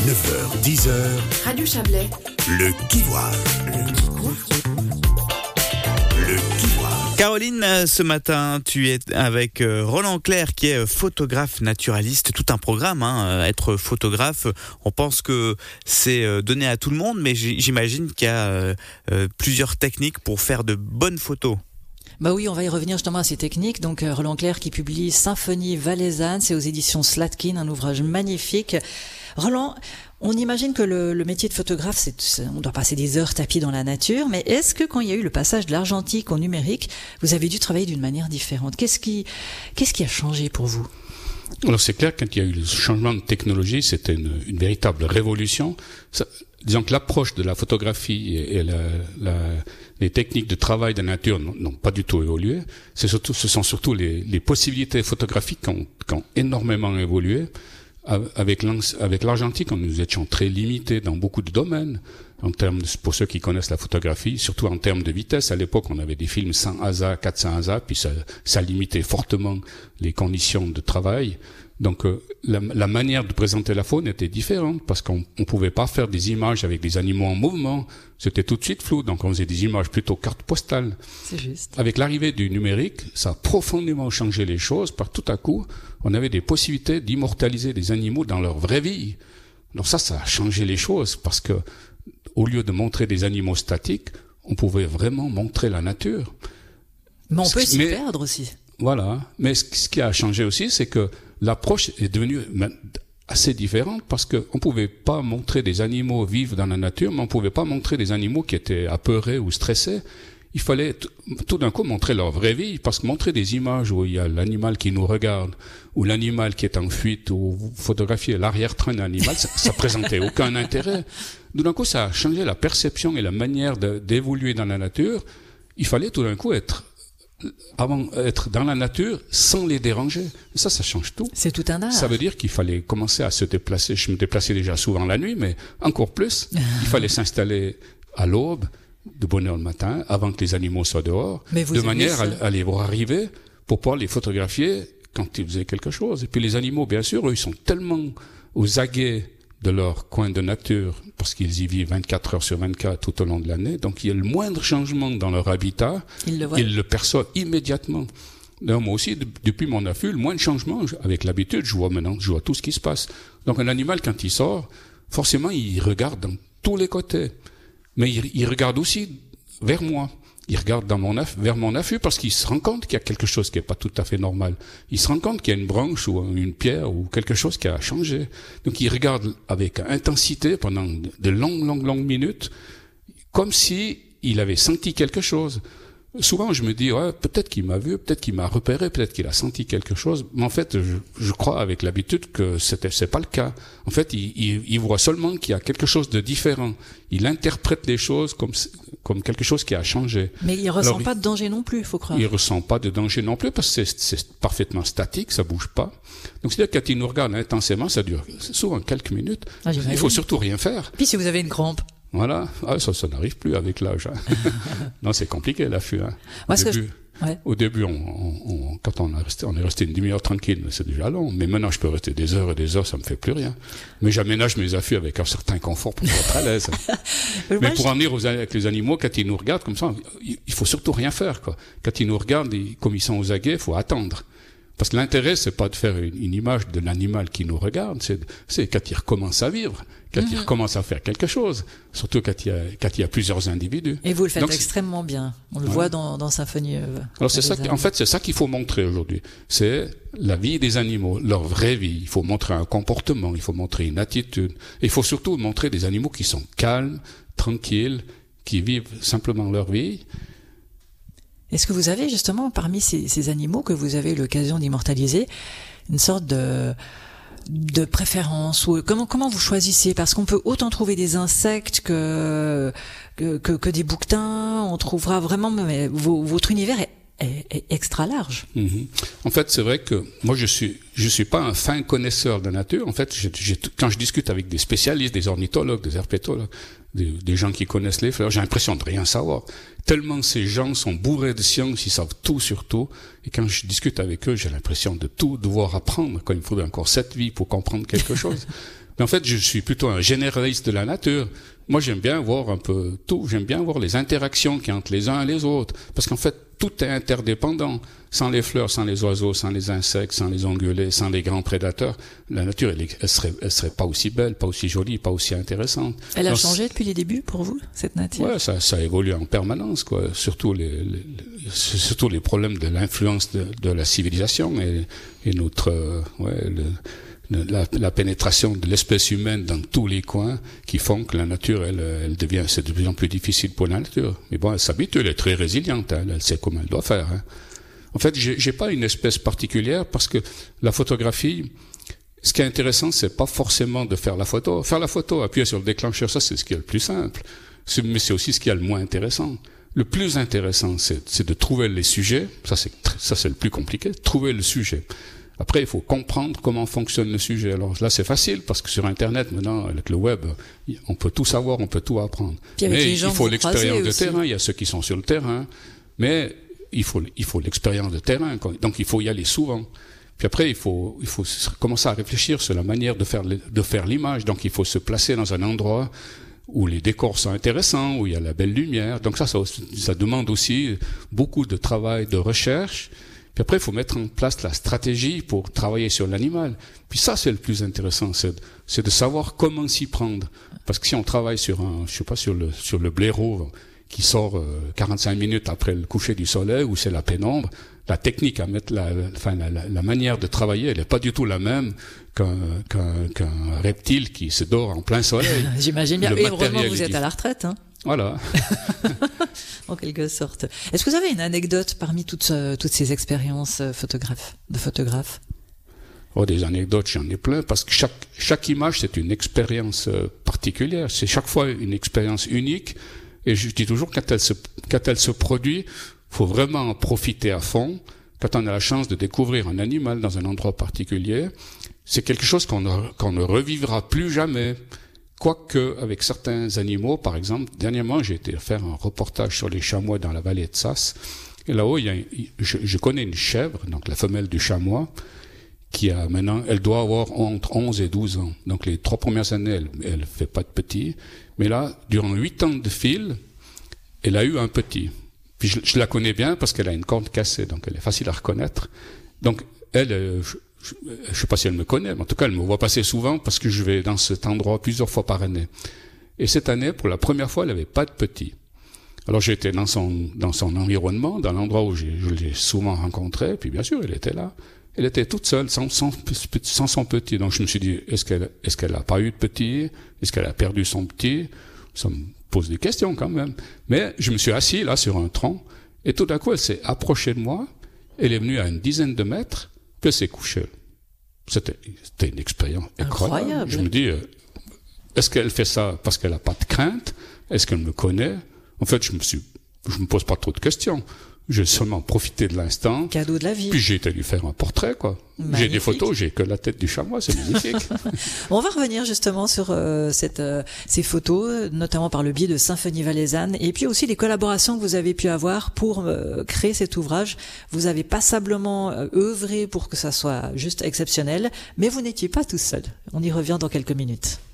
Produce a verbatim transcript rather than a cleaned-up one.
neuf heures dix heures. Radio Chablais. Le Kivoire. Le Kivoire. Le Kivoire. Caroline, ce matin, tu es avec Roland Clerc, qui est photographe naturaliste. Tout un programme, hein, être photographe. On pense que c'est donné à tout le monde, mais j'imagine qu'il y a euh, plusieurs techniques pour faire de bonnes photos. Bah oui, on va y revenir justement à ces techniques. Donc euh, Roland Clerc qui publie Symphonie valaisanne, c'est aux éditions Slatkin, un ouvrage magnifique. Roland, on imagine que le, le métier de photographe, c'est, c'est, on doit passer des heures tapis dans la nature, mais est-ce que quand il y a eu le passage de l'argentique au numérique, vous avez dû travailler d'une manière différente ? Qu'est-ce qui, qu'est-ce qui a changé pour vous ? Alors c'est clair, quand il y a eu le changement de technologie, c'était une, une véritable révolution. Ça, disons que l'approche de la photographie et, et la, la, les techniques de travail de la nature n'ont, n'ont pas du tout évolué. C'est surtout, ce sont surtout les, les possibilités photographiques qui ont, qui ont énormément évolué. Avec, avec l'argentique, nous étions très limités dans beaucoup de domaines, en termes de, pour ceux qui connaissent la photographie, surtout en termes de vitesse. À l'époque, on avait des films cent A S A, quatre cents A S A, puis ça, ça limitait fortement les conditions de travail. Donc, euh, la, la manière de présenter la faune était différente, parce qu'on ne pouvait pas faire des images avec des animaux en mouvement. C'était tout de suite flou, donc on faisait des images plutôt cartes postales. C'est juste. Avec l'arrivée du numérique, ça a profondément changé les choses, par tout à coup, on avait des possibilités d'immortaliser des animaux dans leur vraie vie. Donc ça, ça a changé les choses, parce que au lieu de montrer des animaux statiques, on pouvait vraiment montrer la nature. Mais on peut Ce, s'y mais, perdre aussi. Voilà. Mais ce, ce qui a changé aussi, c'est que l'approche est devenue assez différente, parce que on pouvait pas montrer des animaux vivre dans la nature, mais on pouvait pas montrer des animaux qui étaient apeurés ou stressés. Il fallait t- tout d'un coup montrer leur vraie vie, parce que montrer des images où il y a l'animal qui nous regarde, ou l'animal qui est en fuite, ou photographier l'arrière-train d'un animal, ça, ça présentait aucun intérêt. Tout d'un coup, ça a changé la perception et la manière de, d'évoluer dans la nature. Il fallait tout d'un coup être avant être dans la nature sans les déranger. Et ça, ça change tout. C'est tout un art. Ça veut dire qu'il fallait commencer à se déplacer. Je me déplaçais déjà souvent la nuit, mais encore plus. Il fallait s'installer à l'aube, de bonne heure le matin, avant que les animaux soient dehors, de manière à, à les voir arriver pour pouvoir les photographier quand ils faisaient quelque chose. Et puis les animaux, bien sûr, eux, ils sont tellement aux aguets de leur coin de nature, parce qu'ils y vivent vingt-quatre heures sur vingt-quatre tout au long de l'année. Donc il y a le moindre changement dans leur habitat, ils le, ils le perçoivent immédiatement. Donc, moi aussi, de, depuis mon affût, le moins de changement, avec l'habitude, je vois maintenant, je vois tout ce qui se passe. Donc un animal, quand il sort, forcément, il regarde dans tous les côtés. Mais il, il regarde aussi vers moi. Il regarde dans mon affût, vers mon affût, parce qu'il se rend compte qu'il y a quelque chose qui est pas tout à fait normal. Il se rend compte qu'il y a une branche ou une pierre ou quelque chose qui a changé. Donc il regarde avec intensité pendant de longues, longues, longues minutes, comme si il avait senti quelque chose. Souvent, je me dis, ouais, peut-être qu'il m'a vu, peut-être qu'il m'a repéré, peut-être qu'il a senti quelque chose. Mais en fait, je, je crois avec l'habitude que c'était, c'est pas le cas. En fait, il, il, il voit seulement qu'il y a quelque chose de différent. Il interprète les choses comme, comme quelque chose qui a changé. Mais il ressent Alors, pas de danger non plus, il faut croire. Il ressent pas de danger non plus, parce que c'est, c'est parfaitement statique, ça bouge pas. Donc, c'est-à-dire que quand il nous regarde intensément, ça dure souvent quelques minutes. Ah, il faut surtout rien faire. Puis si vous avez une crampe. Voilà, ah, ça, ça n'arrive plus avec l'âge. Hein. Non, c'est compliqué l'affût. Hein. Au, début, je... ouais. au début, on, on, on, quand on, a resté, on est resté une demi-heure tranquille, mais c'est déjà long. Mais maintenant, je peux rester des heures et des heures, ça me fait plus rien. Mais j'aménage mes affûts avec un certain confort pour être à l'aise. Mais moi, pour je... en venir aux, avec les animaux, quand ils nous regardent comme ça, il faut surtout rien faire, quoi. Quand ils nous regardent, ils, comme ils sont aux aguets, il faut attendre. Parce que l'intérêt, c'est pas de faire une, une image de l'animal qui nous regarde, c'est, c'est quand il recommence à vivre, quand mmh. il recommence à faire quelque chose, surtout quand il y a, quand il y a plusieurs individus. Et vous le faites Donc, extrêmement bien. On le ouais. voit dans, dans Symphonie. Euh, Alors c'est ça, en fait, c'est ça qu'il faut montrer aujourd'hui. C'est la vie des animaux, leur vraie vie. Il faut montrer un comportement, il faut montrer une attitude. Et il faut surtout montrer des animaux qui sont calmes, tranquilles, qui vivent simplement leur vie. Est-ce que vous avez justement, parmi ces, ces animaux que vous avez eu l'occasion d'immortaliser, une sorte de, de préférence, ou comment, comment vous choisissez? Parce qu'on peut autant trouver des insectes que, que, que, que des bouquetins, on trouvera vraiment, mais votre univers est, est, est extra large. Mmh. En fait, c'est vrai que moi, je suis, je suis pas un fin connaisseur de la nature. En fait, j'ai, j'ai, quand je discute avec des spécialistes, des ornithologues, des herpétologues, des, des gens qui connaissent les fleurs, j'ai l'impression de rien savoir. Tellement ces gens sont bourrés de science, ils savent tout sur tout. Et quand je discute avec eux, j'ai l'impression de tout devoir apprendre, quand il me faudrait encore sept vies pour comprendre quelque chose. Mais en fait, je suis plutôt un généraliste de la nature. Moi, j'aime bien voir un peu tout. J'aime bien voir les interactions qu'il y a entre les uns et les autres. Parce qu'en fait, tout est interdépendant. Sans les fleurs, sans les oiseaux, sans les insectes, sans les ongulés, sans les grands prédateurs, la nature, elle, elle serait, elle serait pas aussi belle, pas aussi jolie, pas aussi intéressante. Elle a Donc, changé depuis les débuts pour vous, cette nature? Ouais, ça, ça évolue en permanence, quoi. Surtout les, les, surtout les problèmes de l'influence de, de la civilisation et, et notre, euh, ouais, le, La, la pénétration de l'espèce humaine dans tous les coins qui font que la nature, elle, elle devient, c'est de plus en plus difficile pour la nature. Mais bon, elle s'habitue, elle est très résiliente, hein, elle sait comment elle doit faire. Hein. En fait, j'ai, j'ai pas une espèce particulière parce que la photographie, ce qui est intéressant, c'est pas forcément de faire la photo. Faire la photo, appuyer sur le déclencheur, ça c'est ce qui est le plus simple. C'est, mais c'est aussi ce qui est le moins intéressant. Le plus intéressant, c'est, c'est de trouver les sujets. Ça c'est, ça c'est le plus compliqué. Trouver le sujet. Après, il faut comprendre comment fonctionne le sujet. Alors là, c'est facile parce que sur Internet, maintenant, avec le web, on peut tout savoir, on peut tout apprendre. Mais il faut l'expérience de terrain. Il y a ceux qui sont sur le terrain, mais il faut il faut l'expérience de terrain. Donc il faut y aller souvent. Puis après, il faut il faut commencer à réfléchir sur la manière de faire de faire l'image. Donc il faut se placer dans un endroit où les décors sont intéressants, où il y a la belle lumière. Donc ça, ça, ça demande aussi beaucoup de travail, de recherche. Puis après, il faut mettre en place la stratégie pour travailler sur l'animal. Puis ça, c'est le plus intéressant, c'est de, c'est de savoir comment s'y prendre. Parce que si on travaille sur un, je sais pas, sur le sur le blaireau qui sort euh, quarante-cinq minutes après le coucher du soleil, ou c'est la pénombre, la technique à mettre, la, la, enfin la, la, la manière de travailler, elle est pas du tout la même qu'un qu'un, qu'un reptile qui se dort en plein soleil. J'imagine bien. Le et heureusement, vous êtes à la retraite, hein. Voilà. En quelque sorte. Est-ce que vous avez une anecdote parmi toutes, euh, toutes ces expériences euh, photographes, de photographes? Oh, des anecdotes, j'en ai plein, parce que chaque, chaque image, c'est une expérience euh, particulière. C'est chaque fois une expérience unique. Et je dis toujours, quand elle se, quand elle se produit, faut vraiment en profiter à fond. Quand on a la chance de découvrir un animal dans un endroit particulier, c'est quelque chose qu'on ne, qu'on ne revivra plus jamais. Quoique, avec certains animaux, par exemple, dernièrement, j'ai été faire un reportage sur les chamois dans la vallée de Sasse. Et là-haut, il y a, je, je connais une chèvre, donc la femelle du chamois, qui a maintenant, elle doit avoir entre onze et douze ans. Donc les trois premières années, elle, elle fait pas de petits. Mais là, durant huit ans de fil, elle a eu un petit. Puis je, je la connais bien parce qu'elle a une corne cassée, donc elle est facile à reconnaître. Donc elle, je, je, je sais pas si elle me connaît, mais en tout cas, elle me voit passer souvent parce que je vais dans cet endroit plusieurs fois par année. Et cette année, pour la première fois, elle avait pas de petit. Alors j'étais dans son dans son environnement, dans l'endroit où j'ai, je l'ai souvent rencontré, puis bien sûr, elle était là. Elle était toute seule, sans, sans, sans son petit. Donc je me suis dit, est-ce qu'elle est-ce qu'elle a pas eu de petit? Est-ce qu'elle a perdu son petit? Ça me pose des questions quand même. Mais je me suis assis là sur un tronc, et tout d'un coup, elle s'est approchée de moi. Elle est venue à une dizaine de mètres, puis elle s'est couchée. C'était, c'était une expérience incroyable. incroyable. Je me dis, euh, est-ce qu'elle fait ça parce qu'elle a pas de crainte? Est-ce qu'elle me connaît? En fait, je me suis, je me pose pas trop de questions. J'ai seulement profité de l'instant. Cadeau de la vie. Puis j'ai été lui faire un portrait, quoi. Magnifique. J'ai des photos, j'ai que la tête du chamois, c'est magnifique. On va revenir justement sur euh, cette, euh, ces photos, notamment par le biais de Symphonie Valaisanne, et puis aussi les collaborations que vous avez pu avoir pour euh, créer cet ouvrage. Vous avez passablement euh, œuvré pour que ça soit juste exceptionnel, mais vous n'étiez pas tout seul. On y revient dans quelques minutes.